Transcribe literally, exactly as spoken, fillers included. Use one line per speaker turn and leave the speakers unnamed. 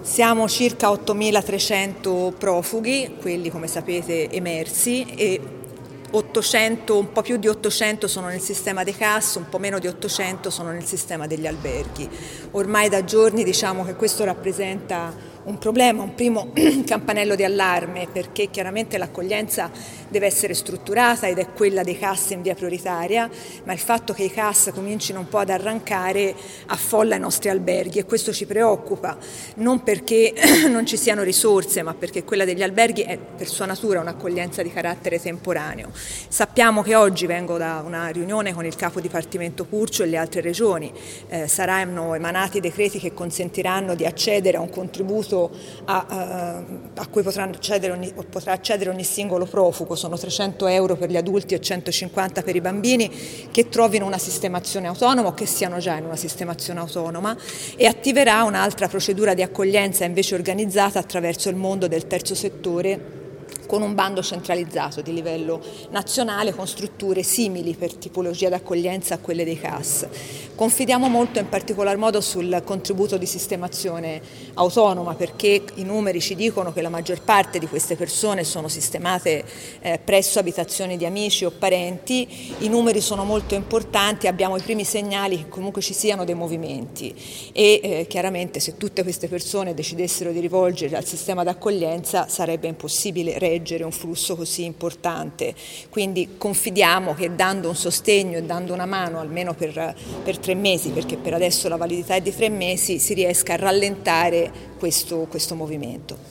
Siamo circa ottomilatrecento profughi, quelli come sapete emersi, e ottocento, un po' più di ottocento sono nel sistema dei C A S, un po' meno di ottocento sono nel sistema degli alberghi. Ormai da giorni diciamo che questo rappresenta un problema, un primo campanello di allarme, perché chiaramente l'accoglienza deve essere strutturata ed è quella dei C A S in via prioritaria, ma il fatto che i C A S comincino un po' ad arrancare affolla i nostri alberghi e questo ci preoccupa, non perché non ci siano risorse, ma perché quella degli alberghi è per sua natura un'accoglienza di carattere temporaneo. Sappiamo che oggi vengo da una riunione con il capo dipartimento Curcio e le altre regioni, eh, saranno emanati decreti che consentiranno di accedere a un contributo a, a, a cui potrà accedere, ogni, potrà accedere ogni singolo profugo, sono trecento euro per gli adulti e centocinquanta per i bambini che trovino una sistemazione autonoma o che siano già in una sistemazione autonoma, e attiverà un'altra procedura di accoglienza invece organizzata attraverso il mondo del terzo settore, con un bando centralizzato di livello nazionale con strutture simili per tipologia d'accoglienza a quelle dei C A S. Confidiamo molto in particolar modo sul contributo di sistemazione autonoma, perché i numeri ci dicono che la maggior parte di queste persone sono sistemate eh, presso abitazioni di amici o parenti. I numeri sono molto importanti, abbiamo i primi segnali che comunque ci siano dei movimenti e eh, chiaramente se tutte queste persone decidessero di rivolgere al sistema d'accoglienza sarebbe impossibile reggere un flusso così importante, quindi confidiamo che dando un sostegno e dando una mano almeno per, per tre mesi, perché per adesso la validità è di tre mesi, si riesca a rallentare questo, questo movimento.